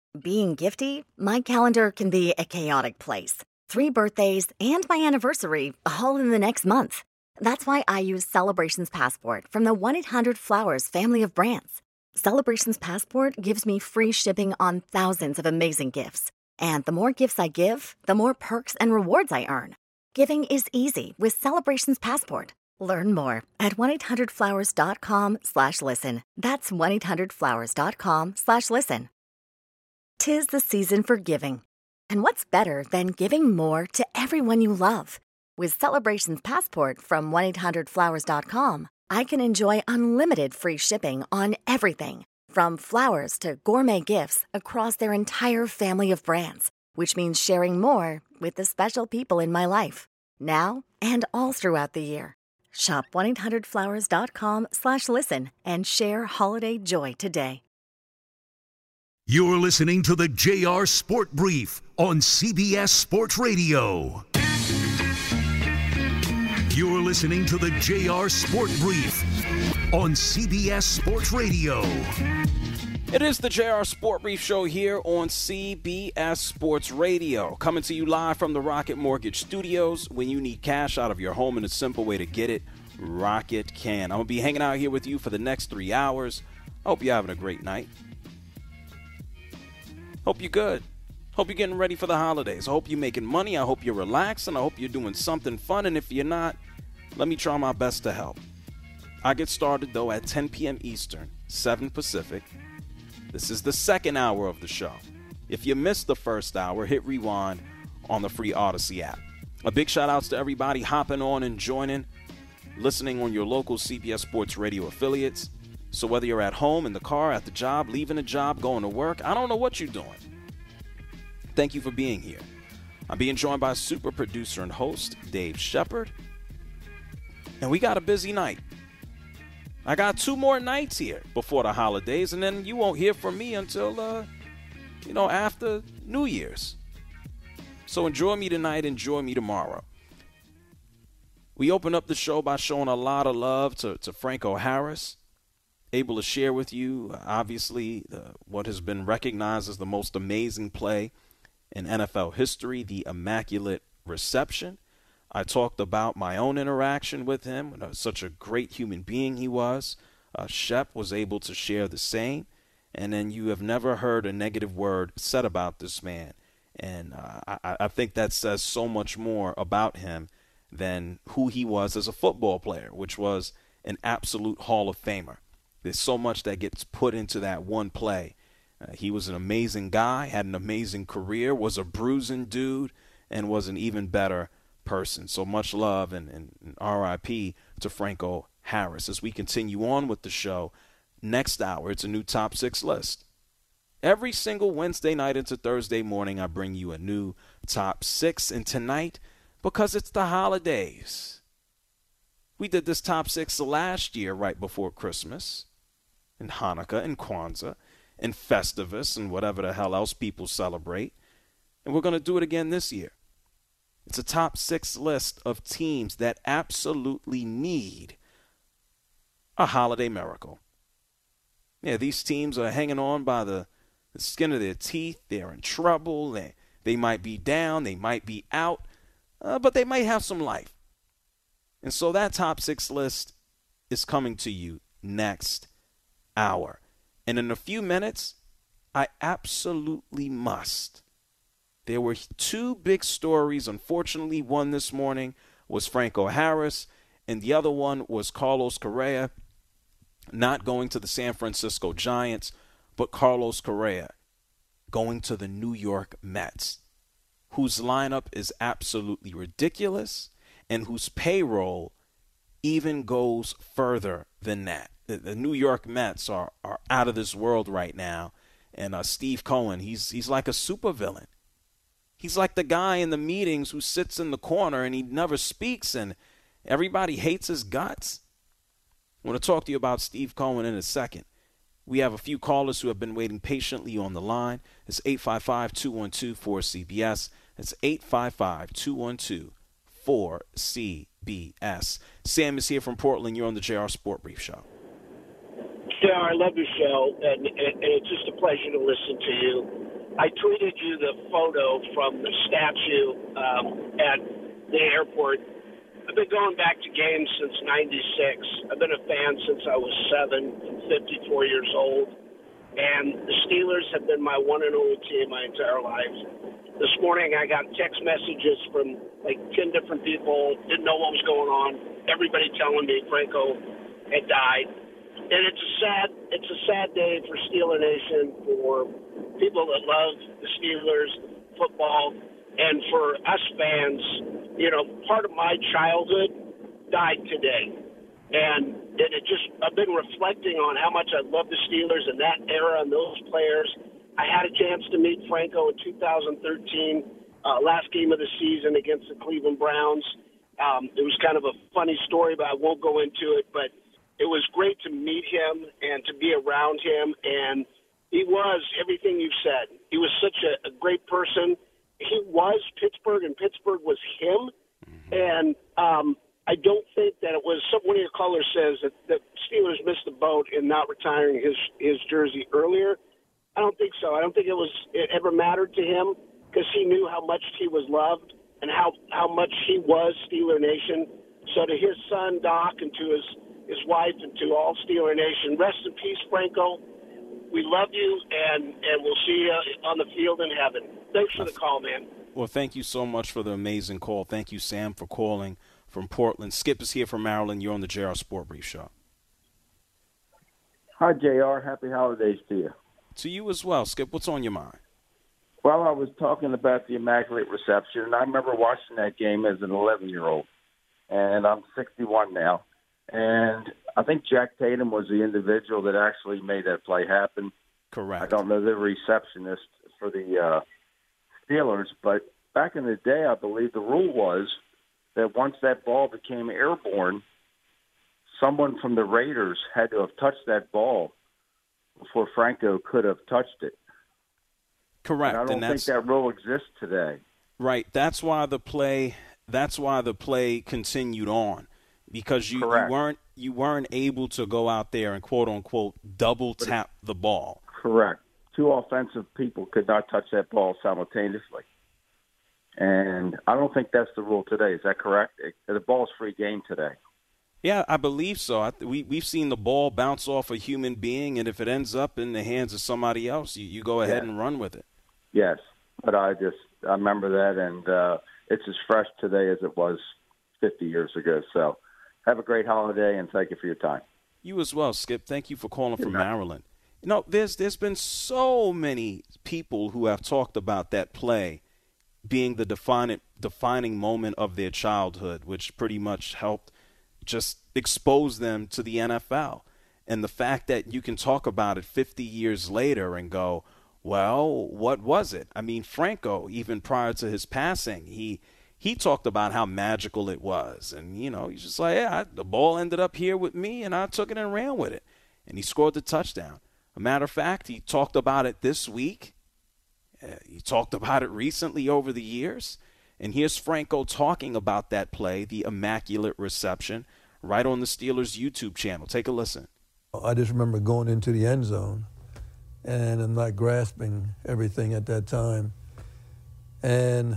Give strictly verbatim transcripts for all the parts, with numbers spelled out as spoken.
Being gifty, my calendar can be a chaotic place. Three birthdays and my anniversary all in the next month. That's why I use Celebrations Passport from the one eight hundred flowers family of brands. Celebrations Passport gives me free shipping on thousands of amazing gifts. And the more gifts I give, the more perks and rewards I earn. Giving is easy with Celebrations Passport. Learn more at one eight hundred flowers dot com slash listen. That's one eight hundred flowers dot com slash listen. 'Tis the season for giving. And what's better than giving more to everyone you love? With Celebrations Passport from one eight hundred flowers dot com, I can enjoy unlimited free shipping on everything, from flowers to gourmet gifts across their entire family of brands, which means sharing more with the special people in my life, now and all throughout the year. Shop one eight hundred flowers dot com slash listen and share holiday joy today. You're listening to the J R Sport Brief on C B S Sports Radio. You're listening to the J R Sport Brief on C B S Sports Radio. It is the J R Sport Brief Show here on C B S Sports Radio, coming to you live from the Rocket Mortgage Studios. When you need cash out of your home and a simple way to get it, Rocket can. I'm going to be hanging out here with you for the next three hours. I hope you're having a great night. Hope you're good. Hope you're getting ready for the holidays. I hope you're making money. I hope you're relaxing. I hope you're doing something fun. And if you're not, let me try my best to help. I get started, though, at ten p.m. Eastern, seven Pacific. This is the second hour of the show. If you missed the first hour, hit rewind on the free Odyssey app. A big shout outs to everybody hopping on and joining, listening on your local C B S Sports Radio affiliates. So whether you're at home, in the car, at the job, leaving a job, going to work, I don't know what you're doing. Thank you for being here. I'm being joined by super producer and host, Dave Shepard. And we got a busy night. I got two more nights here before the holidays, and then you won't hear from me until, uh, you know, after New Year's. So enjoy me tonight, enjoy me tomorrow. We open up the show by showing a lot of love to, to Franco Harris, able to share with you, obviously, uh, what has been recognized as the most amazing play in N F L history, the Immaculate Reception. I talked about my own interaction with him, uh, such a great human being he was. Uh, Shep was able to share the same. And then you have never heard a negative word said about this man. And uh, I, I think that says so much more about him than who he was as a football player, which was an absolute Hall of Famer. There's so much that gets put into that one play. Uh, he was an amazing guy, had an amazing career, was a bruising dude, and was an even better person. So much love and, and, and R I P to Franco Harris. As we continue on with the show, next hour, it's a new top six list. Every single Wednesday night into Thursday morning, I bring you a new top six. And tonight, because it's the holidays, we did this top six last year right before Christmas, and Hanukkah and Kwanzaa and Festivus and whatever the hell else people celebrate. And we're going to do it again this year. It's a top six list of teams that absolutely need a holiday miracle. Yeah, these teams are hanging on by the, the skin of their teeth. They're in trouble. They, they might be down. They might be out. Uh, but they might have some life. And so that top six list is coming to you next hour. And in a few minutes, I absolutely must. There were two big stories. Unfortunately, one this morning was Franco Harris, and the other one was Carlos Correa not going to the San Francisco Giants, but Carlos Correa going to the New York Mets, whose lineup is absolutely ridiculous and whose payroll even goes further than that. The, the New York Mets are, are out of this world right now, and uh, Steve Cohen, he's he's like a supervillain. He's like the guy in the meetings who sits in the corner and he never speaks and everybody hates his guts. I want to talk to you about Steve Cohen in a second. We have a few callers who have been waiting patiently on the line. It's eight five five, two one two, four C B S. It's eight five five, two one two, four C B S. Sam is here from Portland. You're on the J R Sport Brief Show. Yeah, I love your show, and, and, and it's just a pleasure to listen to you. I tweeted you the photo from the statue um, at the airport. I've been going back to games since ninety-six. I've been a fan since I was seven. I'm fifty-four years old. And the Steelers have been my one and only team my entire life. This morning I got text messages from like ten different people, didn't know what was going on. Everybody telling me Franco had died. And it's a sad it's a sad day for Steeler Nation, for people that love the Steelers, football, and for us fans. You know, part of my childhood died today. And, and it just, I've been reflecting on how much I love the Steelers and that era and those players. I had a chance to meet Franco in two thousand thirteen, uh, last game of the season against the Cleveland Browns. Um, it was kind of a funny story, but I won't go into it. But it was great to meet him and to be around him. And he was everything you said. He was such a, a great person. He was Pittsburgh, and Pittsburgh was him. Mm-hmm. And um, I don't think that it was, some, one of your callers says that the Steelers missed the boat in not retiring his, his jersey earlier. I don't think so. I don't think it was it ever mattered to him, because he knew how much he was loved and how, how much he was Steeler Nation. So to his son, Doc, and to his, his wife, and to all Steeler Nation, rest in peace, Franco. We love you, and, and we'll see you on the field in heaven. Thanks for the call, man. Well, thank you so much for the amazing call. Thank you, Sam, for calling from Portland. Skip is here from Maryland. You're on the J R Sport Brief Show. Hi, J R. Happy holidays to you. To you as well. Skip, what's on your mind? Well, I was talking about the Immaculate Reception, and I remember watching that game as an eleven-year-old, and I'm sixty-one now. And I think Jack Tatum was the individual that actually made that play happen. Correct. I don't know the receptionist for the uh, Steelers, but back in the day, I believe the rule was that once that ball became airborne, someone from the Raiders had to have touched that ball before Franco could have touched it. Correct. And I don't and think that's, that rule exists today. Right. That's why the play. That's why the play continued on, because you, you weren't you weren't able to go out there and quote unquote double tap the ball. Correct. Two offensive people could not touch that ball simultaneously. And I don't think that's the rule today. Is that correct? It, the ball's free game today. Yeah, I believe so. I, we, we've seen the ball bounce off a human being, and if it ends up in the hands of somebody else, you, you go ahead yeah. and run with it. Yes, but I just I remember that, and uh, it's as fresh today as it was fifty years ago. So have a great holiday, and thank you for your time. You as well, Skip. Thank you for calling from Maryland. You know, there's there's been so many people who have talked about that play being the defining defining moment of their childhood, which pretty much helped just expose them to the N F L. And the fact that you can talk about it fifty years later and go, well, what was it? I mean, Franco, even prior to his passing, he he talked about how magical it was. And, you know, he's just like, yeah, I, the ball ended up here with me, and I took it and ran with it. And he scored the touchdown. A matter of fact, he talked about it this week. Uh, he talked about it recently over the years. And here's Franco talking about that play, the Immaculate Reception, right on the Steelers' YouTube channel. Take a listen. I just remember going into the end zone, and I'm not grasping everything at that time. And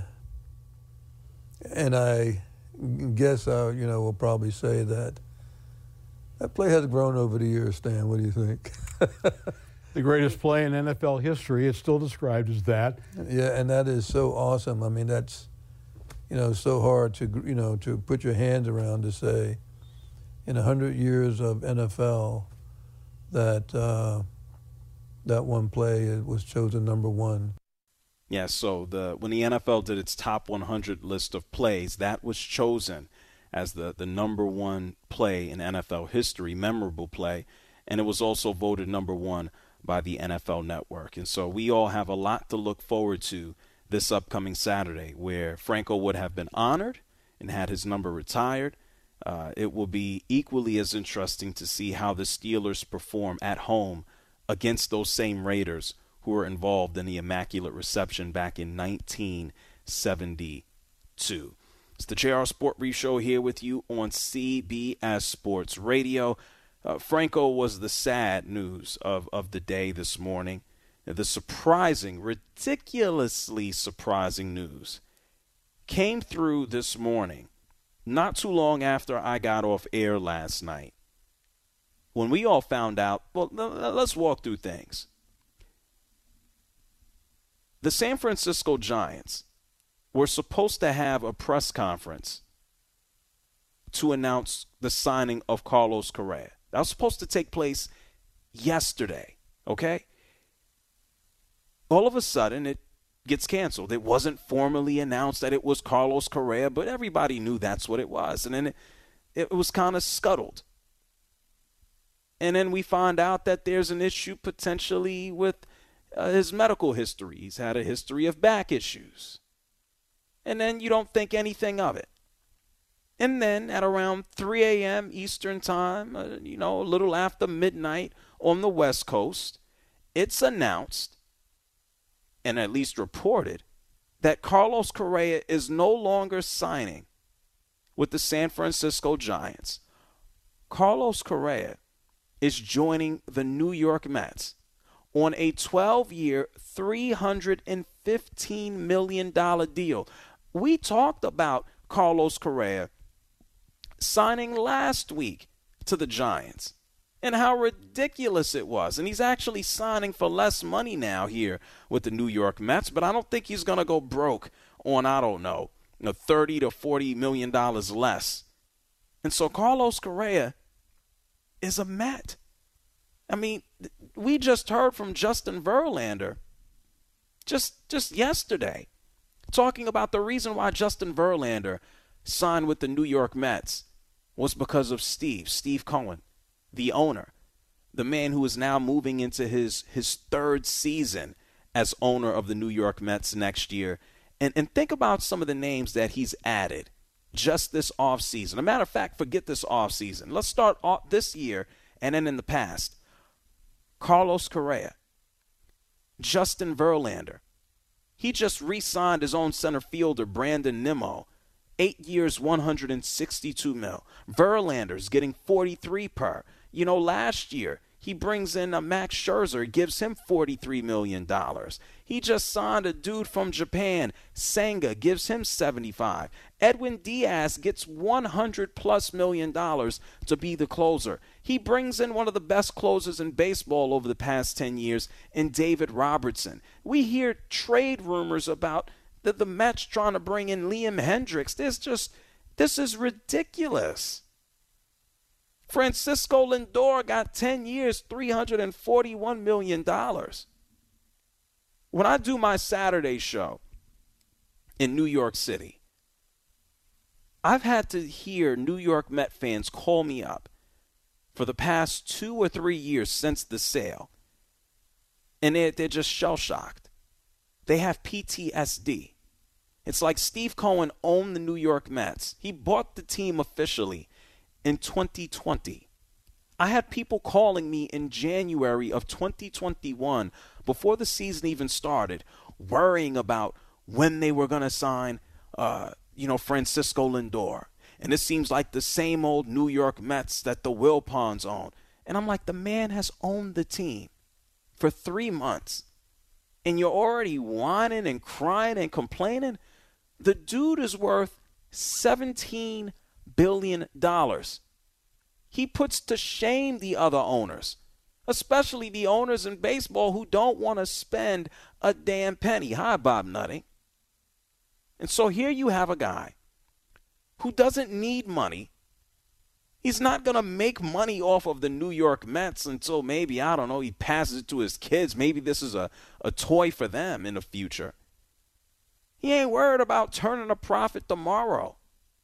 and I guess I, you know, will probably say that that play has grown over the years, Stan. What do you think? The greatest play in N F L history. It's still described as that. Yeah, and that is so awesome. I mean, that's, you know, so hard to, you know, to put your hands around, to say in one hundred years of N F L that uh, that one play was chosen number one. Yeah, so the when the N F L did its top one hundred list of plays, that was chosen as the, the number one play in N F L history, memorable play, and it was also voted number one by the N F L Network. And so we all have a lot to look forward to this upcoming Saturday, where Franco would have been honored and had his number retired. Uh, it will be equally as interesting to see how the Steelers perform at home against those same Raiders who were involved in the Immaculate Reception back in nineteen seventy-two. It's the J R Sport Brief Show here with you on C B S Sports Radio. Uh, Franco was the sad news of, of the day this morning. The surprising, ridiculously surprising news came through this morning, not too long after I got off air last night. When we all found out, well, let's walk through things. The San Francisco Giants were supposed to have a press conference to announce the signing of Carlos Correa. That was supposed to take place yesterday, okay? All of a sudden, it gets canceled. It wasn't formally announced that it was Carlos Correa, but everybody knew that's what it was. And then it, it was kind of scuttled. And then we find out that there's an issue potentially with uh, his medical history. He's had a history of back issues. And then you don't think anything of it. And then at around three a.m. Eastern time, uh, you know, a little after midnight on the West Coast, it's announced, and at least reported, that Carlos Correa is no longer signing with the San Francisco Giants. Carlos Correa is joining the New York Mets on a twelve-year, three hundred fifteen million dollars deal. We talked about Carlos Correa signing last week to the Giants and how ridiculous it was. And he's actually signing for less money now here with the New York Mets, but I don't think he's going to go broke on, I don't know, you know, thirty to forty million dollars less. And so Carlos Correa is a Met. I mean, we just heard from Justin Verlander just just yesterday talking about the reason why Justin Verlander signed with the New York Mets was because of Steve, Steve Cohen, the owner, the man who is now moving into his, his third season as owner of the New York Mets next year. And, and think about some of the names that he's added just this offseason. As a matter of fact, forget this offseason. Let's start off this year and then in the past. Carlos Correa, Justin Verlander. He just re-signed his own center fielder, Brandon Nimmo. Eight years, one hundred sixty-two mil. Verlander's getting forty-three per. You know, last year, he brings in a Max Scherzer, gives him forty-three million dollars. He just signed a dude from Japan, Senga, gives him seventy-five. Edwin Diaz gets one hundred plus million dollars to be the closer. He brings in one of the best closers in baseball over the past ten years in David Robertson. We hear trade rumors about the, the Mets trying to bring in Liam Hendricks. This just, this is ridiculous. Francisco Lindor got ten years, three hundred forty-one million dollars. When I do my Saturday show in New York City, I've had to hear New York Met fans call me up for the past two or three years since the sale, and they're, they're just shell-shocked. They have P T S D. It's like Steve Cohen owned the New York Mets. He bought the team officially in twenty twenty. I had people calling me in January of twenty twenty-one, before the season even started, worrying about when they were going to sign, uh, you know, Francisco Lindor. And it seems like the same old New York Mets that the Wilpons own. And I'm like, the man has owned the team for three months. And you're already whining and crying and complaining? The dude is worth seventeen billion dollars. He puts to shame the other owners, especially the owners in baseball who don't want to spend a damn penny. Hi, Bob Nutting. And so here you have a guy who doesn't need money. He's not going to make money off of the New York Mets until maybe, I don't know, he passes it to his kids. Maybe this is a, a toy for them in the future. He ain't worried about turning a profit tomorrow.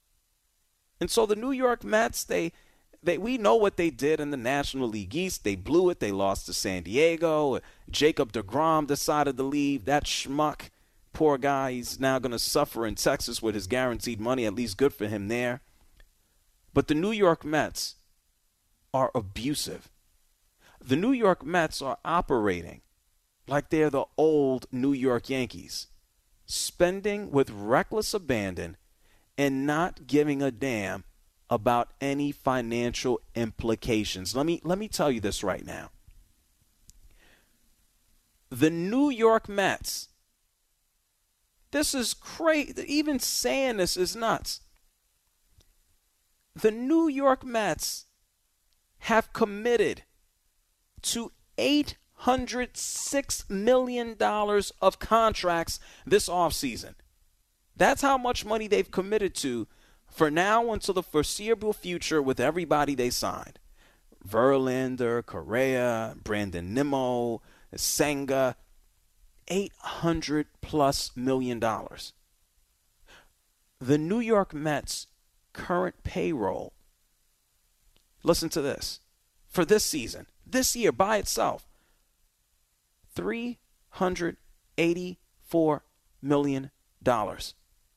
And so the New York Mets, they, they we know what they did in the National League East. They blew it. They lost to San Diego. Jacob deGrom decided to leave. That schmuck, poor guy, he's now going to suffer in Texas with his guaranteed money. At least good for him there. But the New York Mets are abusive. The New York Mets are operating like they're the old New York Yankees, spending with reckless abandon and not giving a damn about any financial implications. Let me let me tell you this right now. The New York Mets. This is crazy. Even saying this is nuts. The New York Mets have committed to eight hundred six million dollars of contracts this offseason. That's how much money they've committed to for now until the foreseeable future with everybody they signed. Verlander, Correa, Brandon Nimmo, Senga, eight hundred plus million dollars. The New York Mets' current payroll, listen to this, for this season, this year by itself, three hundred eighty-four million dollars.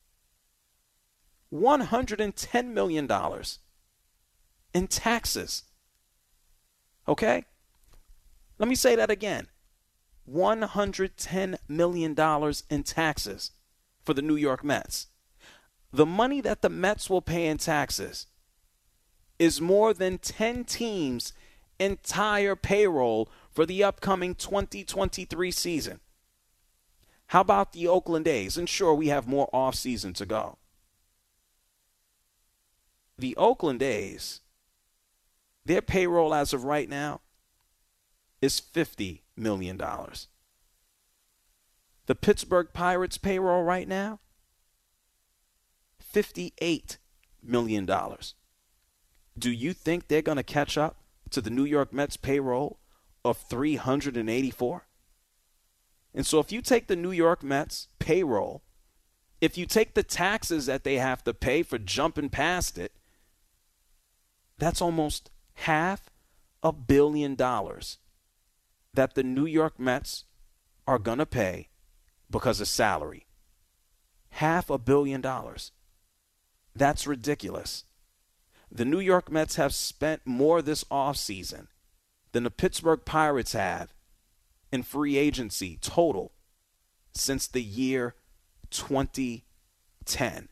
one hundred ten million dollars in taxes. Okay? Let me say that again. one hundred ten million dollars in taxes for the New York Mets. The money that the Mets will pay in taxes is more than ten teams' entire payroll for the upcoming twenty twenty-three season. How about the Oakland A's? And sure, we have more off-season to go. The Oakland A's, their payroll as of right now is fifty million dollars. The Pittsburgh Pirates payroll right now, fifty-eight million dollars. Do you think they're going to catch up to the New York Mets payroll of three hundred eighty-four? And so if you take the New York Mets payroll, if you take the taxes that they have to pay for jumping past it, that's almost half a billion dollars that the New York Mets are going to pay because of salary. Half a billion dollars. That's ridiculous. The New York Mets have spent more this offseason than the Pittsburgh Pirates have in free agency total since the year twenty ten.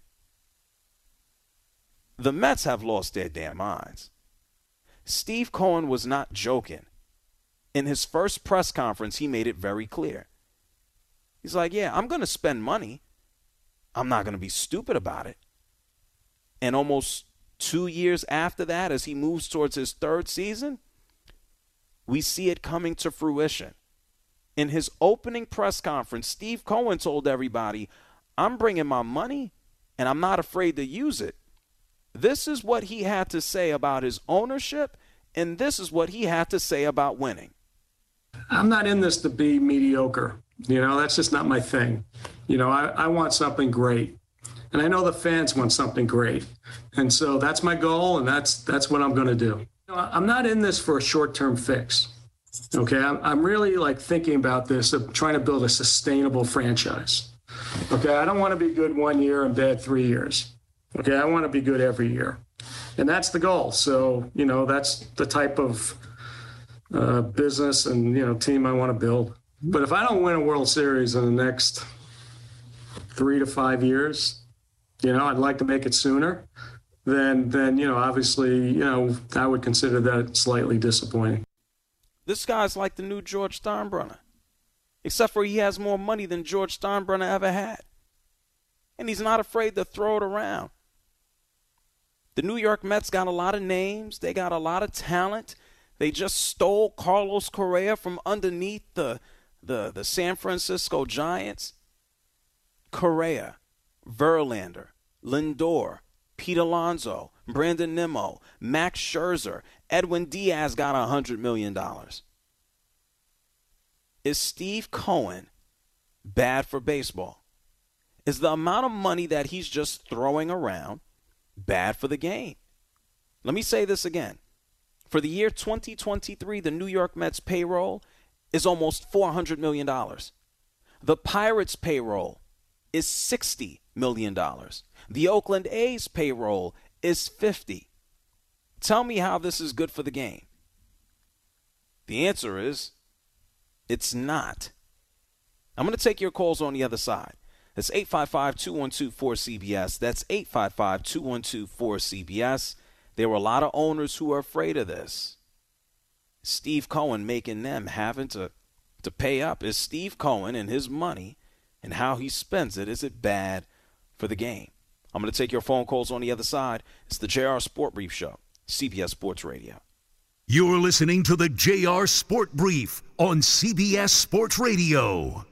The Mets have lost their damn minds. Steve Cohen was not joking. In his first press conference, he made it very clear. He's like, yeah, I'm going to spend money. I'm not going to be stupid about it. And almost two years after that, as he moves towards his third season, we see it coming to fruition. In his opening press conference, Steve Cohen told everybody, I'm bringing my money, and I'm not afraid to use it. This is what he had to say about his ownership, and this is what he had to say about winning. I'm not in this to be mediocre. You know, that's just not my thing. You know, I, I want something great. And I know the fans want something great. And so that's my goal, and that's that's what I'm going to do. You know, I'm not in this for a short-term fix. Okay, I'm, I'm really like thinking about this, of trying to build a sustainable franchise. Okay, I don't want to be good one year and bad three years. Okay, I want to be good every year. And that's the goal. So, you know, that's the type of uh, business and, you know, team I want to build. But if I don't win a World Series in the next three to five years, you know, I'd like to make it sooner, then, then you know, obviously, you know, I would consider that slightly disappointing. This guy's like the new George Steinbrenner, except for he has more money than George Steinbrenner ever had. And he's not afraid to throw it around. The New York Mets got a lot of names. They got a lot of talent. They just stole Carlos Correa from underneath the, the, the San Francisco Giants. Correa, Verlander, Lindor, Pete Alonso, Brandon Nimmo, Max Scherzer, Edwin Diaz got one hundred million dollars. Is Steve Cohen bad for baseball? Is the amount of money that he's just throwing around bad for the game? Let me say this again. For the year twenty twenty-three, the New York Mets payroll is almost four hundred million dollars. The Pirates payroll is sixty million dollars. The Oakland A's payroll is fifty. Tell me how this is good for the game. The answer is, it's not. I'm going to take your calls on the other side. That's eight five five, two one two, four C B S. That's eight five five, two one two, four C B S. There were a lot of owners who are afraid of this. Steve Cohen making them having to to pay up. Is Steve Cohen and his money and how he spends it, is it bad for the game? I'm going to take your phone calls on the other side. It's the J R Sport Brief Show, C B S Sports Radio. You're listening to the J R Sport Brief on C B S Sports Radio.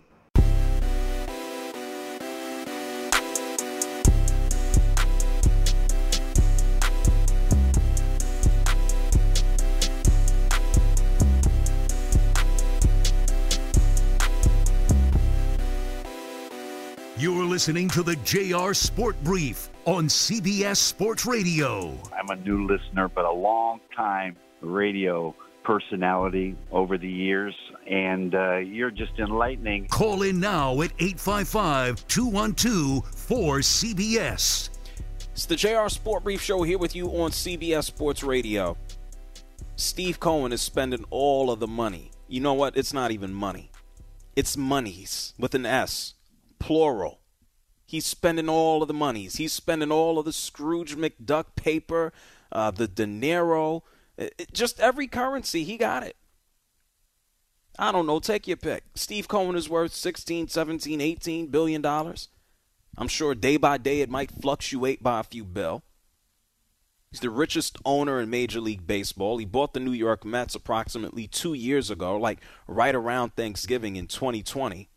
You're listening to the J R Sport Brief on C B S Sports Radio. I'm a new listener, but a long time radio personality over the years, and uh, you're just enlightening. Call in now at eight five five, two one two, four C B S. It's the J R Sport Brief Show here with you on C B S Sports Radio. Steve Cohen is spending all of the money. You know what? It's not even money. It's monies with an S. Plural. He's spending all of the monies. He's spending all of the Scrooge McDuck paper, uh, the dinero, it, it, just every currency. He got it. I don't know. Take your pick. Steve Cohen is worth sixteen, seventeen, eighteen billion dollars. I'm sure day by day it might fluctuate by a few bill. He's the richest owner in Major League Baseball. He bought the New York Mets approximately two years ago, like right around Thanksgiving in twenty twenty.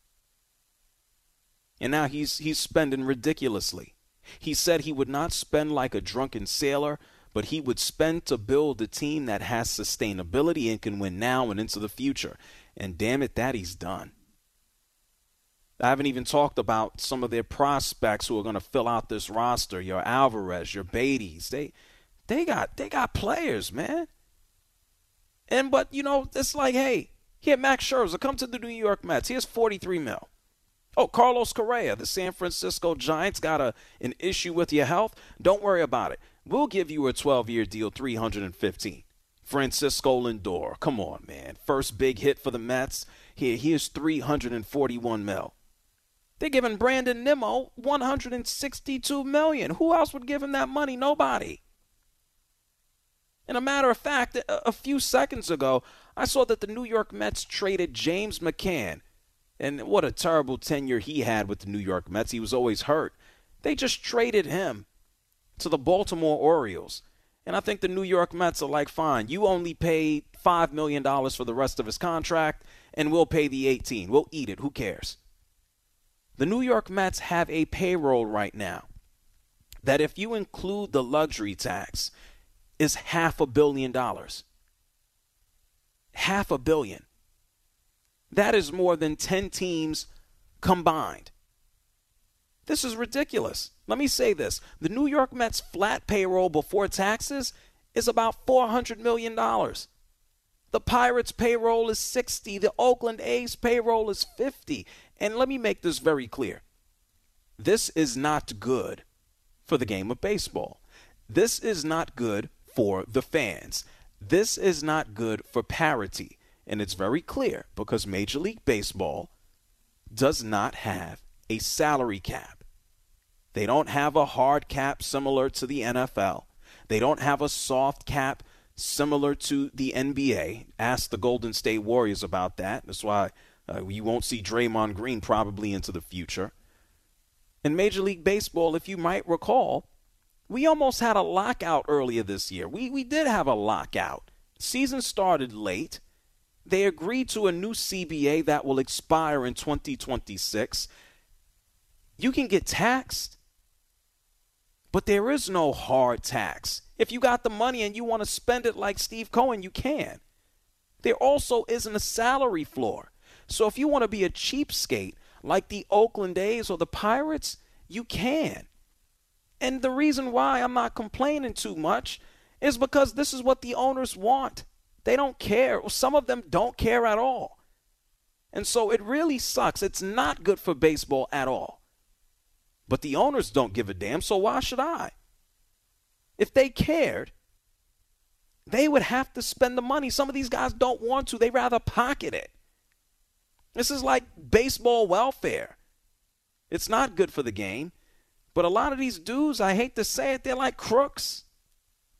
And now he's he's spending ridiculously. He said he would not spend like a drunken sailor, but he would spend to build a team that has sustainability and can win now and into the future. And damn it, that he's done. I haven't even talked about some of their prospects who are going to fill out this roster. Your Alvarez, your Beatties. They they got they got players, man. And but you know, it's like, hey, here Max Scherzer, come to the New York Mets. Here's forty-three mil. Oh, Carlos Correa, the San Francisco Giants got a an issue with your health. Don't worry about it. We'll give you a twelve-year deal, three hundred fifteen. Francisco Lindor, come on, man. First big hit for the Mets. Here, here's three hundred forty-one mil. They're giving Brandon Nimmo one hundred sixty-two million. Who else would give him that money? Nobody. And a matter of fact, a, a few seconds ago, I saw that the New York Mets traded James McCann. And what a terrible tenure he had with the New York Mets. He was always hurt. They just traded him to the Baltimore Orioles. And I think the New York Mets are like, fine, you only paid five million dollars for the rest of his contract, and we'll pay the eighteen. We'll eat it. Who cares? The New York Mets have a payroll right now that, if you include the luxury tax, is half a billion dollars. Half a billion. That is more than ten teams combined. This is ridiculous. Let me say this. The New York Mets flat payroll before taxes is about four hundred million dollars. The Pirates payroll is sixty. The Oakland A's payroll is fifty. And let me make this very clear. This is not good for the game of baseball. This is not good for the fans. This is not good for parity. And it's very clear because Major League Baseball does not have a salary cap. They don't have a hard cap similar to the N F L. They don't have a soft cap similar to the N B A. Ask the Golden State Warriors about that. That's why uh, you won't see Draymond Green probably into the future. In Major League Baseball, if you might recall, we almost had a lockout earlier this year. We we did have a lockout. Season started late. They agreed to a new C B A that will expire in twenty twenty-six. You can get taxed, but there is no hard tax. If you got the money and you want to spend it like Steve Cohen, you can. There also isn't a salary floor. So if you want to be a cheapskate like the Oakland A's or the Pirates, you can. And the reason why I'm not complaining too much is because this is what the owners want. They don't care. Some of them don't care at all. And so it really sucks. It's not good for baseball at all. But the owners don't give a damn, so why should I? If they cared, they would have to spend the money. Some of these guys don't want to. They rather pocket it. This is like baseball welfare. It's not good for the game. But a lot of these dudes, I hate to say it, they're like crooks.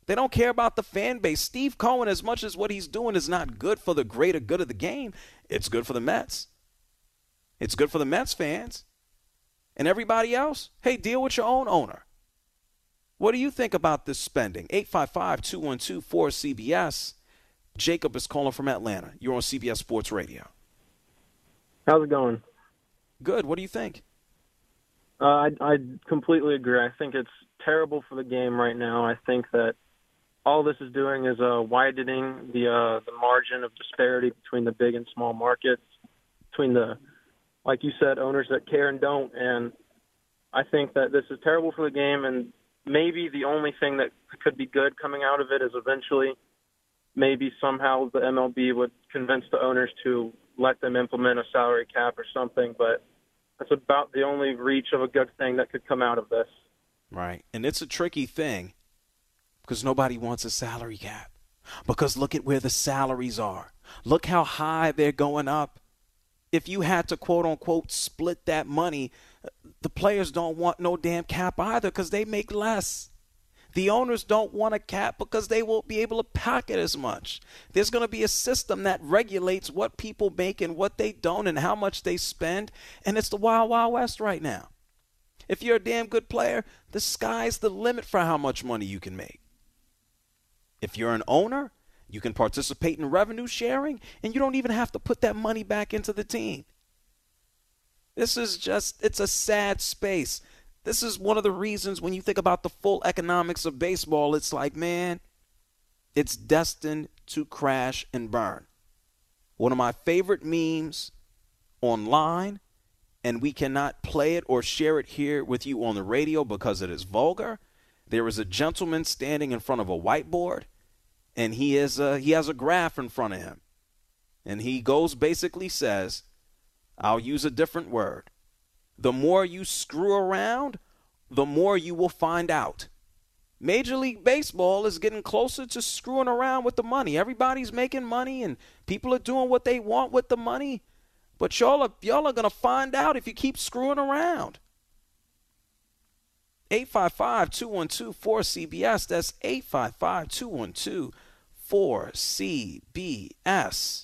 They don't care about the fan base. Steve Cohen, as much as what he's doing is not good for the greater good of the game, it's good for the Mets. It's good for the Mets fans. And everybody else, hey, deal with your own owner. What do you think about this spending? eight five five, two one two, four C B S. Jacob is calling from Atlanta. You're on C B S Sports Radio. How's it going? Good. What do you think? Uh, I, I completely agree. I think it's terrible for the game right now. I think that all this is doing is uh, widening the uh, the margin of disparity between the big and small markets, between the, like you said, owners that care and don't. And I think that this is terrible for the game, and maybe the only thing that could be good coming out of it is eventually maybe somehow the M L B would convince the owners to let them implement a salary cap or something, but that's about the only reach of a good thing that could come out of this. Right. And it's a tricky thing because nobody wants a salary cap. Because look at where the salaries are. Look how high they're going up. If you had to, quote, unquote, split that money, the players don't want no damn cap either because they make less. The owners don't want a cap because they won't be able to pocket as much. There's going to be a system that regulates what people make and what they don't and how much they spend, and it's the wild, wild west right now. If you're a damn good player, the sky's the limit for how much money you can make. If you're an owner, you can participate in revenue sharing, and you don't even have to put that money back into the team. This is just, it's a sad space. This is one of the reasons when you think about the full economics of baseball, it's like, man, it's destined to crash and burn. One of my favorite memes online, and we cannot play it or share it here with you on the radio because it is vulgar. There is a gentleman standing in front of a whiteboard, and he is a, he has a graph in front of him. And he goes basically says, I'll use a different word. The more you screw around, the more you will find out. Major League Baseball is getting closer to screwing around with the money. Everybody's making money, and people are doing what they want with the money. But y'all are, y'all are going to find out if you keep screwing around. eight five five, two one two, four C B S. That's eight five five, two one two, four C B S.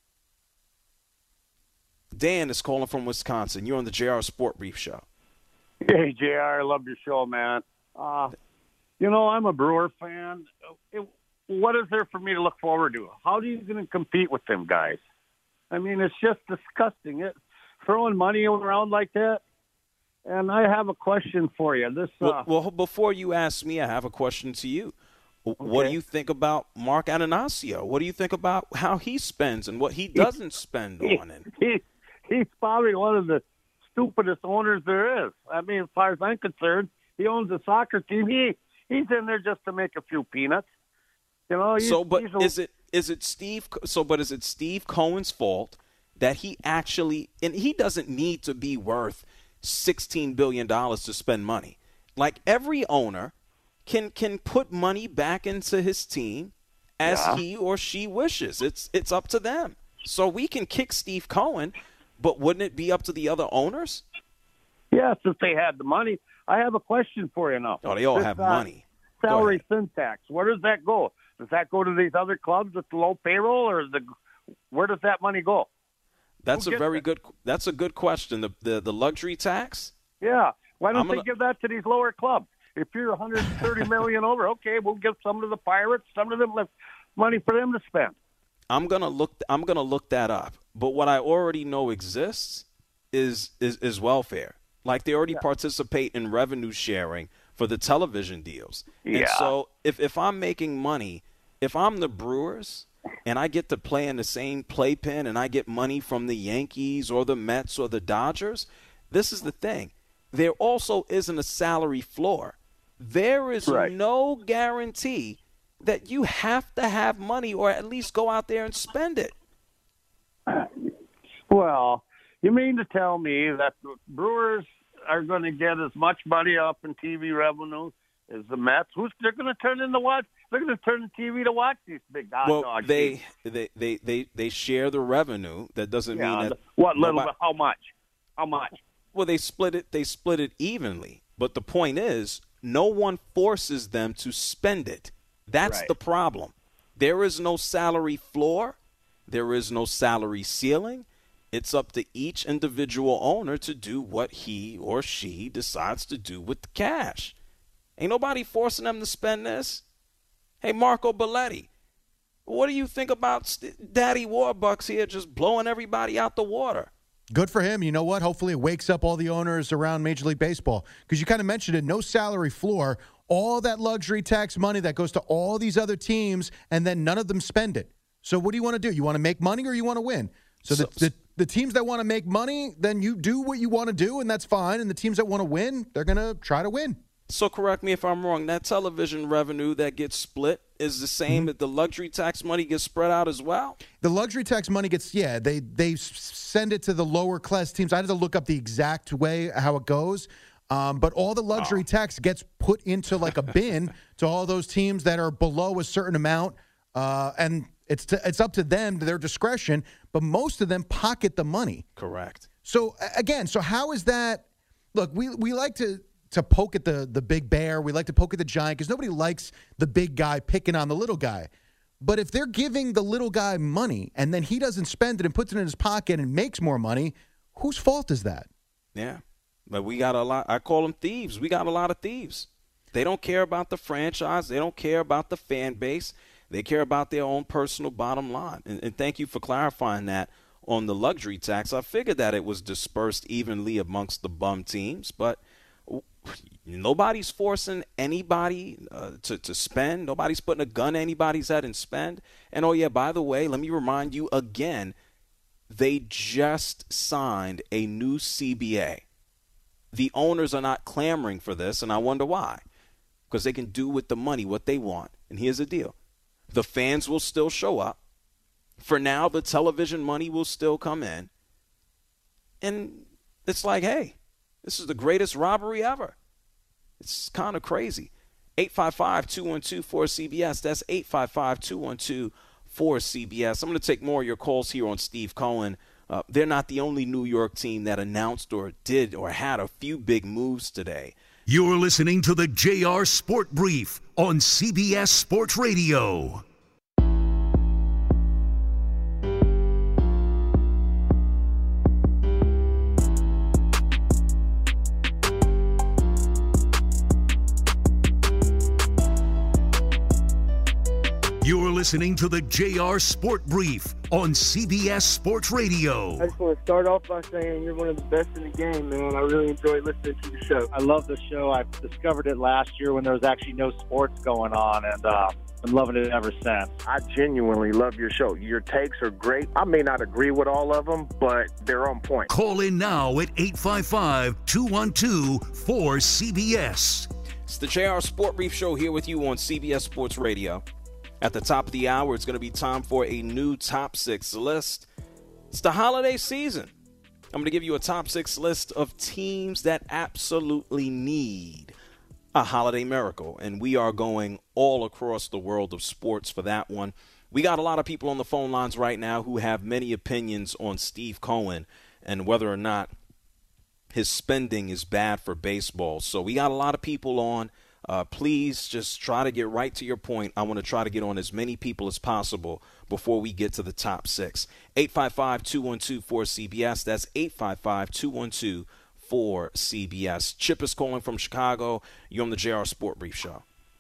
Dan is calling from Wisconsin. You're on the J R Sport Brief Show. Hey, J R, I love your show, man. Uh, you know, I'm a Brewer fan. It, what is there for me to look forward to? How are you going to compete with them guys? I mean, it's just disgusting. It, throwing money around like that. And I have a question for you. This, uh, well, well, before you ask me, I have a question to you. Okay. What do you think about Mark Attanasio? What do you think about how he spends and what he doesn't spend he, on it? He, he's probably one of the stupidest owners there is. I mean, as far as I'm concerned, he owns a soccer team. He he's in there just to make a few peanuts. You know. He's, so, but he's a, is it is it Steve? So, but is it Steve Cohen's fault that he actually and he doesn't need to be worth sixteen billion dollars to spend money? Like every owner can can put money back into his team as yeah. he or she wishes. It's it's up to them. So we can kick Steve Cohen. But wouldn't it be up to the other owners? Yes, if they had the money. I have a question for you now. Oh, they all this, have uh, money. Salary syntax. Where does that go? Does that go to these other clubs with the low payroll, or is the where does that money go? That's Who a very that? good. That's a good question. The the, the luxury tax. Yeah. Why don't gonna, they give that to these lower clubs? If you're one hundred thirty million over, okay, we'll give some to the Pirates. Some of them left money for them to spend. I'm gonna look. I'm gonna look that up. But what I already know exists is is, is welfare. Like they already yeah. participate in revenue sharing for the television deals. Yeah. And so if, if I'm making money, if I'm the Brewers and I get to play in the same playpen and I get money from the Yankees or the Mets or the Dodgers, this is the thing. There also isn't a salary floor. There is right. no guarantee that you have to have money or at least go out there and spend it. Well, you mean to tell me that the Brewers are going to get as much money up in T V revenue as the Mets? Who's they're going to turn in the watch? They're going to turn the T V to watch these big hot well, dog they, teams. they they they they share the revenue. That doesn't yeah, mean that what little nobody, bit? How much? How much? Well, they split it. They split it evenly. But the point is, no one forces them to spend it. That's right. the problem. There is no salary floor. There is no salary ceiling. It's up to each individual owner to do what he or she decides to do with the cash. Ain't nobody forcing them to spend this. Hey, Marco Belletti, what do you think about St- Daddy Warbucks here just blowing everybody out the water? Good for him. You know what? Hopefully it wakes up all the owners around Major League Baseball, because you kind of mentioned it, no salary floor, all that luxury tax money that goes to all these other teams, and then none of them spend it. So what do you want to do? You want to make money or you want to win? So, so the, the the teams that want to make money, then you do what you want to do, and that's fine. And the teams that want to win, they're going to try to win. So correct me if I'm wrong. That television revenue that gets split is the same mm-hmm. that the luxury tax money gets spread out as well? The luxury tax money gets, yeah, they, they send it to the lower class teams. I had to look up the exact way how it goes. Um, but all the luxury oh. tax gets put into like a bin to all those teams that are below a certain amount. Uh, and it's to, it's up to them, to their discretion. But most of them pocket the money. Correct. So, again, so how is that? Look, we, we like to – to poke at the, the big bear. We like to poke at the giant because nobody likes the big guy picking on the little guy. But if they're giving the little guy money and then he doesn't spend it and puts it in his pocket and makes more money, whose fault is that? Yeah. But we got a lot. I call them thieves. We got a lot of thieves. They don't care about the franchise. They don't care about the fan base. They care about their own personal bottom line. And, and thank you for clarifying that on the luxury tax. I figured that it was dispersed evenly amongst the bum teams, but nobody's forcing anybody uh, to, to spend. Nobody's putting a gun to anybody's head and spend. And, oh, yeah, by the way, let me remind you again, they just signed a new C B A. The owners are not clamoring for this, and I wonder why. Because they can do with the money what they want. And here's the deal. The fans will still show up. For now, the television money will still come in. And it's like, hey, this is the greatest robbery ever. It's kind of crazy. eight five five, two one two, four C B S. That's eight five five, two one two, four C B S. I'm going to take more of your calls here on Steve Cohen. Uh, they're not the only New York team that announced or did or had a few big moves today. You're listening to the J R Sport Brief on C B S Sports Radio. You're listening to the J R Sport Brief on C B S Sports Radio. I just want to start off by saying you're one of the best in the game, man. I really enjoy listening to your show. I love the show. I discovered it last year when there was actually no sports going on, and uh, been loving it ever since. I genuinely love your show. Your takes are great. I may not agree with all of them, but they're on point. Call in now at eight five five, two one two, four C B S. It's the J R Sport Brief Show here with you on C B S Sports Radio. At the top of the hour, it's going to be time for a new top six list. It's the holiday season. I'm going to give you a top six list of teams that absolutely need a holiday miracle. And we are going all across the world of sports for that one. We got a lot of people on the phone lines right now who have many opinions on Steve Cohen and whether or not his spending is bad for baseball. So we got a lot of people on. Uh, please just try to get right to your point. I want to try to get on as many people as possible before we get to the top six. eight five five, two one two, four C B S. That's eight five five, two one two, four C B S. Chip is calling from Chicago. You're on the J R Sport Brief Show.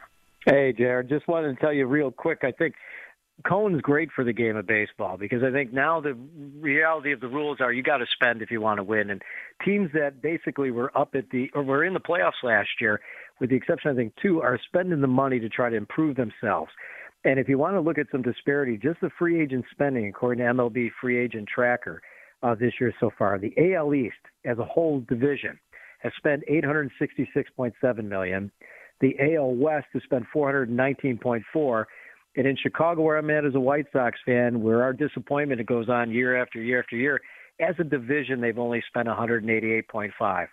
Hey, Jared. Just wanted to tell you real quick, I think Cohen's great for the game of baseball because I think now the reality of the rules are you got to spend if you want to win. And teams that basically were up at the or were in the playoffs last year, with the exception, I think, two, are spending the money to try to improve themselves. And if you want to look at some disparity, just the free agent spending, according to M L B Free Agent Tracker uh, this year so far, the A L East as a whole division has spent eight hundred sixty-six point seven million dollars. The A L West has spent four hundred nineteen point four. And in Chicago, where I'm at as a White Sox fan, where our disappointment it goes on year after year after year, as a division, they've only spent one hundred eighty-eight point five.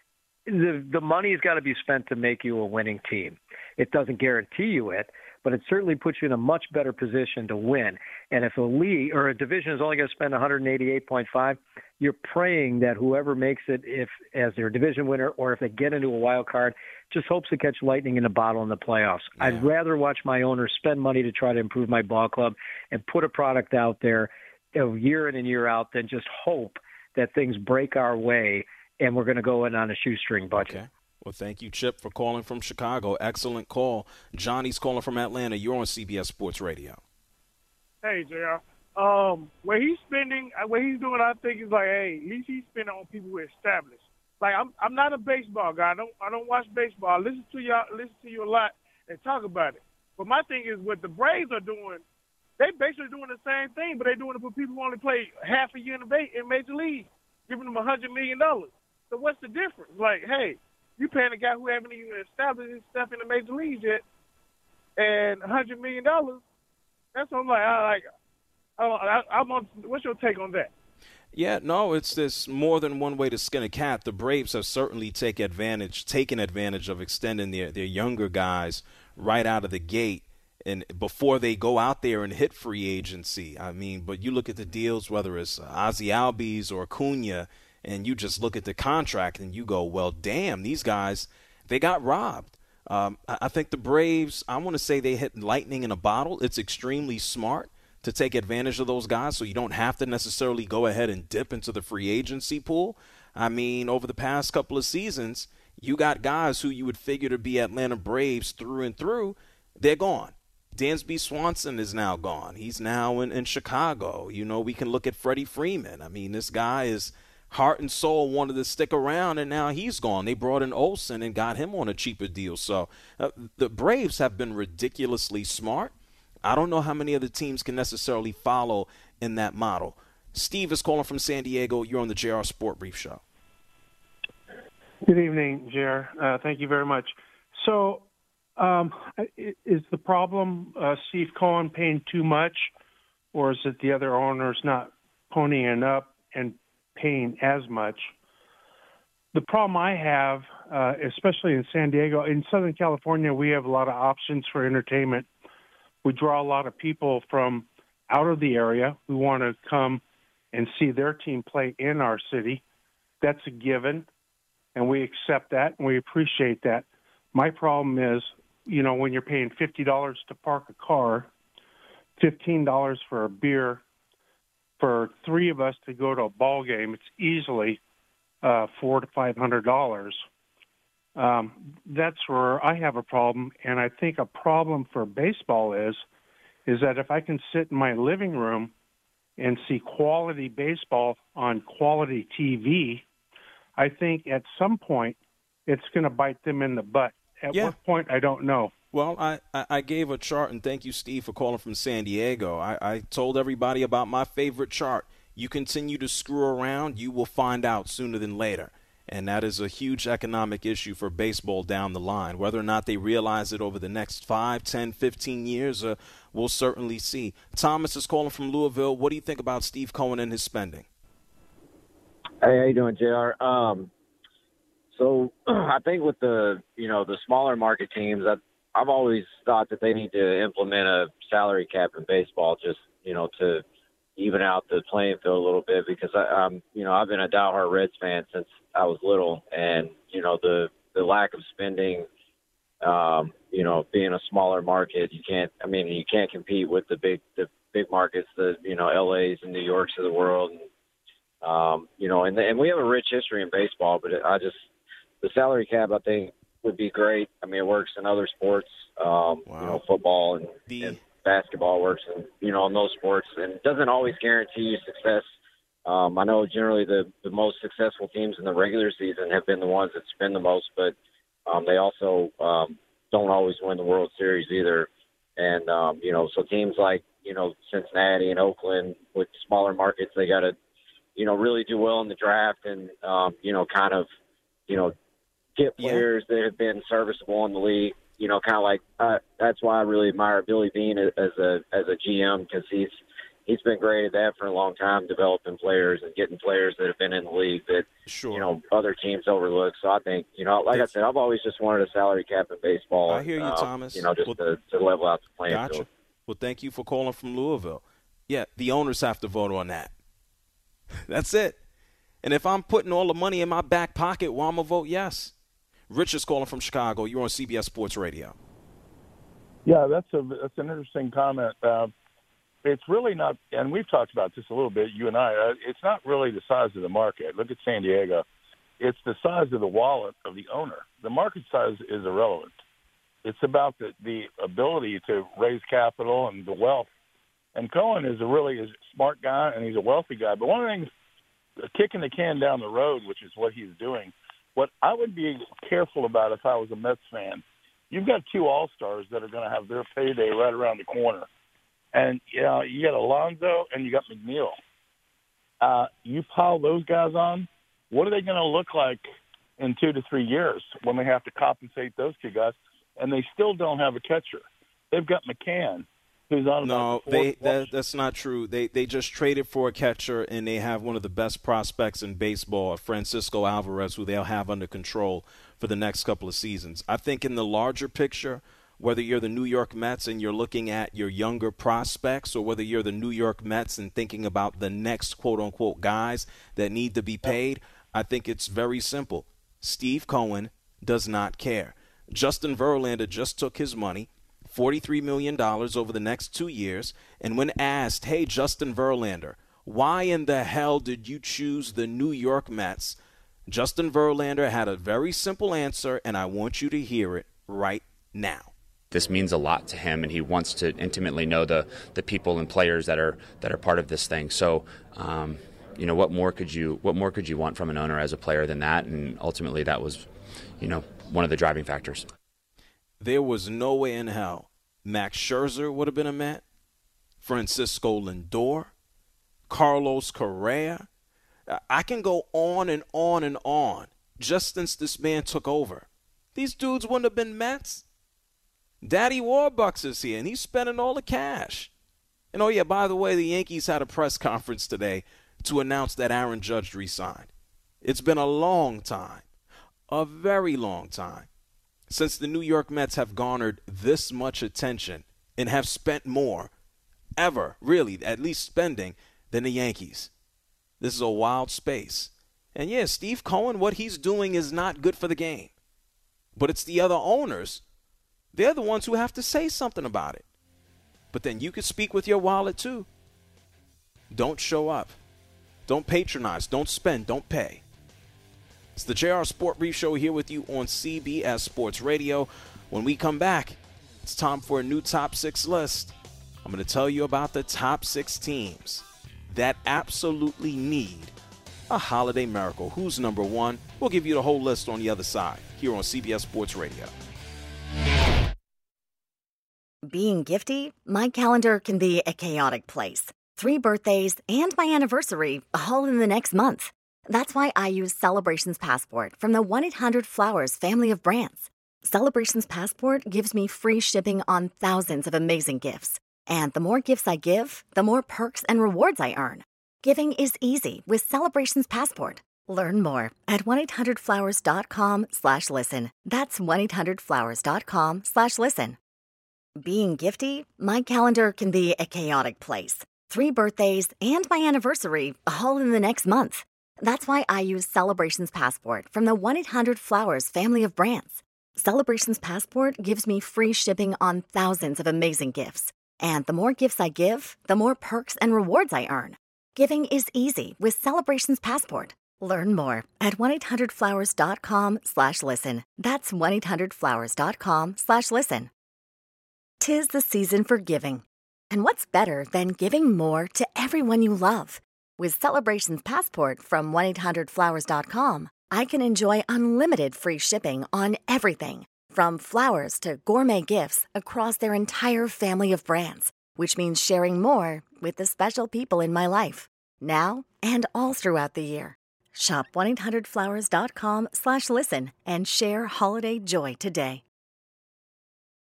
The the money's got to be spent to make you a winning team. It doesn't guarantee you it, but it certainly puts you in a much better position to win. And if a league or a division is only going to spend one hundred eighty-eight point five, you're praying that whoever makes it, if as their division winner or if they get into a wild card, just hopes to catch lightning in a bottle in the playoffs. Yeah. I'd rather watch my owners spend money to try to improve my ball club and put a product out there year in and year out than just hope that things break our way and we're going to go in on a shoestring budget. Okay. Well, thank you, Chip, for calling from Chicago. Excellent call. Johnny's calling from Atlanta. You're on C B S Sports Radio. Hey, J R. Um, where he's spending, what he's doing, I think is like, hey, at least he's spending on people who are established. Like, I'm, I'm not a baseball guy. I don't, I don't watch baseball. I listen to y'all, listen to you a lot and talk about it. But my thing is, what the Braves are doing, they basically doing the same thing, but they're doing it for people who only play half a year in, the, in Major League, giving them a hundred million dollars. So what's the difference? Like, hey, you paying a guy who haven't even established his stuff in the Major Leagues yet, and a hundred million dollars. That's what I'm like. I like. I, I, I'm on. What's your take on that? Yeah, no, it's this more than one way to skin a cat. The Braves have certainly taken advantage, taken advantage of extending their their younger guys right out of the gate, and before they go out there and hit free agency. I mean, but you look at the deals, whether it's Ozzie Albies or Acuna, and you just look at the contract and you go, well, damn, these guys, they got robbed. Um, I think the Braves, I want to say they hit lightning in a bottle. It's extremely smart to take advantage of those guys so you don't have to necessarily go ahead and dip into the free agency pool. I mean, over the past couple of seasons, you got guys who you would figure to be Atlanta Braves through and through. They're gone. Dansby Swanson is now gone. He's now in, in Chicago. You know, we can look at Freddie Freeman. I mean, this guy is heart and soul wanted to stick around, and now he's gone. They brought in Olsen and got him on a cheaper deal. So uh, the Braves have been ridiculously smart. I don't know how many other teams can necessarily follow in that model. Steve is calling from San Diego. You're on the J R Sport Brief Show. Good evening, J R. Uh, thank you very much. So um, is the problem uh, Steve Cohen paying too much, or is it the other owners not ponying up and paying as much? The problem I have, uh, especially in San Diego, in Southern California, we have a lot of options for entertainment. We draw a lot of people from out of the area who want to come and see their team play in our city. That's a given, and we accept that, and we appreciate that. My problem is, you know, when you're paying fifty dollars to park a car, fifteen dollars for a beer, for three of us to go to a ball game, it's easily uh, four to five hundred dollars. Um, that's where I have a problem, and I think a problem for baseball is, is that if I can sit in my living room and see quality baseball on quality T V, I think at some point it's going to bite them in the butt. At Yeah. what point, I don't know. Well, I, I, I gave a chart, and thank you, Steve, for calling from San Diego. I, I told everybody about my favorite chart. You continue to screw around, you will find out sooner than later. And that is a huge economic issue for baseball down the line. Whether or not they realize it over the next five, ten, fifteen years, uh, we'll certainly see. Thomas is calling from Louisville. What do you think about Steve Cohen and his spending? Hey, how you doing, J R? Um, so I think with the, you know, the smaller market teams, I, I've always thought that they need to implement a salary cap in baseball just, you know, to even out the playing field a little bit, because I, um, you know, I've been a diehard Reds fan since I was little, and you know, the the lack of spending, um, you know, being a smaller market, you can't. I mean, you can't compete with the big the big markets, the you know, L A's and New Yorks of the world, and um, you know, and and we have a rich history in baseball, but I just the salary cap, I think, would be great. I mean, it works in other sports, um, wow. you know, football and. The- and basketball works, and you know, in those sports, and it doesn't always guarantee you success. Um, I know generally the, the most successful teams in the regular season have been the ones that spend the most, but um, they also um, don't always win the World Series either. And um, you know, so teams like you know Cincinnati and Oakland with smaller markets, they got to you know really do well in the draft, and um, you know, kind of you know get players yeah. that have been serviceable in the league. You know, kind of like uh, that's why I really admire Billy Beane as a as a G M, because he's he's been great at that for a long time, developing players and getting players that have been in the league that sure. you know other teams overlook. So I think you know, like it's, I said, I've always just wanted a salary cap in baseball. I hear you, um, Thomas. You know, just well, to, to level out the playing gotcha. field. Well, thank you for calling from Louisville. Yeah, the owners have to vote on that. That's it. And if I'm putting all the money in my back pocket, well, I'm going to vote yes. Rich is calling from Chicago. You're on C B S Sports Radio. Yeah, that's a that's an interesting comment. Uh, it's really not, and we've talked about this a little bit, you and I, uh, it's not really the size of the market. Look at San Diego. It's the size of the wallet of the owner. The market size is irrelevant. It's about the, the ability to raise capital and the wealth. And Cohen is a really is a smart guy, and he's a wealthy guy. But one of the things, kicking the can down the road, which is what he's doing, what I would be careful about if I was a Mets fan, you've got two All-Stars that are going to have their payday right around the corner. And, you know, you got Alonso and you got McNeil. Uh, you pile those guys on, what are they going to look like in two to three years when they have to compensate those two guys? And they still don't have a catcher. They've got McCann, who's on No, about the they, fourth that, that's not true. They they just traded for a catcher, and they have one of the best prospects in baseball, Francisco Alvarez, who they'll have under control for the next couple of seasons. I think in the larger picture, whether you're the New York Mets and you're looking at your younger prospects, or whether you're the New York Mets and thinking about the next quote-unquote guys that need to be paid, I think it's very simple. Steve Cohen does not care. Justin Verlander just took his money, forty-three million dollars over the next two years, and when asked, hey, Justin Verlander, why in the hell did you choose the New York Mets? Justin Verlander had a very simple answer, and I want you to hear it right now. This means a lot to him, and he wants to intimately know the the people and players that are that are part of this thing. So, um, you know, what more could you what more could you want from an owner as a player than that? And ultimately, that was, you know, one of the driving factors. There was no way in hell Max Scherzer would have been a Met, Francisco Lindor, Carlos Correa. I can go on and on and on. Just since this man took over, these dudes wouldn't have been Mets. Daddy Warbucks is here, and he's spending all the cash. And, oh, yeah, by the way, the Yankees had a press conference today to announce that Aaron Judge resigned. It's been a long time, a very long time, since the New York Mets have garnered this much attention and have spent more, ever, really, at least spending, than the Yankees. This is a wild space. And, yeah, Steve Cohen, what he's doing is not good for the game. But it's the other owners. They're the ones who have to say something about it. But then you could speak with your wallet, too. Don't show up. Don't patronize. Don't spend. Don't pay. It's the J R Sport Brief Show here with you on C B S Sports Radio. When we come back, it's time for a new top six list. I'm going to tell you about the top six teams that absolutely need a holiday miracle. Who's number one? We'll give you the whole list on the other side here on C B S Sports Radio. Being gifty, my calendar can be a chaotic place. Three birthdays and my anniversary all in the next month. That's why I use Celebrations Passport from the one eight hundred flowers family of brands. Celebrations Passport gives me free shipping on thousands of amazing gifts. And the more gifts I give, the more perks and rewards I earn. Giving is easy with Celebrations Passport. Learn more at one eight hundred flowers dot com slash listen. That's one eight hundred flowers dot com slash listen. Being gifty, my calendar can be a chaotic place. Three birthdays and my anniversary all in the next month. That's why I use Celebrations Passport from the one eight hundred flowers family of brands. Celebrations Passport gives me free shipping on thousands of amazing gifts. And the more gifts I give, the more perks and rewards I earn. Giving is easy with Celebrations Passport. Learn more at one eight hundred flowers dot com slash listen. That's one eight hundred flowers dot com slash listen. 'Tis the season for giving. And what's better than giving more to everyone you love? With Celebrations Passport from one eight hundred flowers dot com, I can enjoy unlimited free shipping on everything, from flowers to gourmet gifts across their entire family of brands, which means sharing more with the special people in my life, now and all throughout the year. Shop one eight hundred flowers dot com slash listen and share holiday joy today.